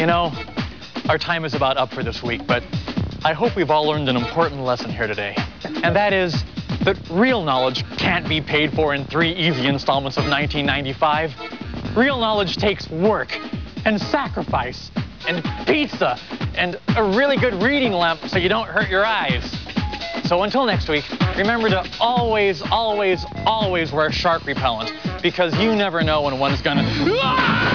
You know, our time is about up for this week, but I hope we've all learned an important lesson here today. And that is that real knowledge can't be paid for in 3 easy installments of 1995. Real knowledge takes work and sacrifice and pizza and a really good reading lamp so you don't hurt your eyes. So until next week, remember to always, always, always wear shark repellent, because you never know when one's gonna...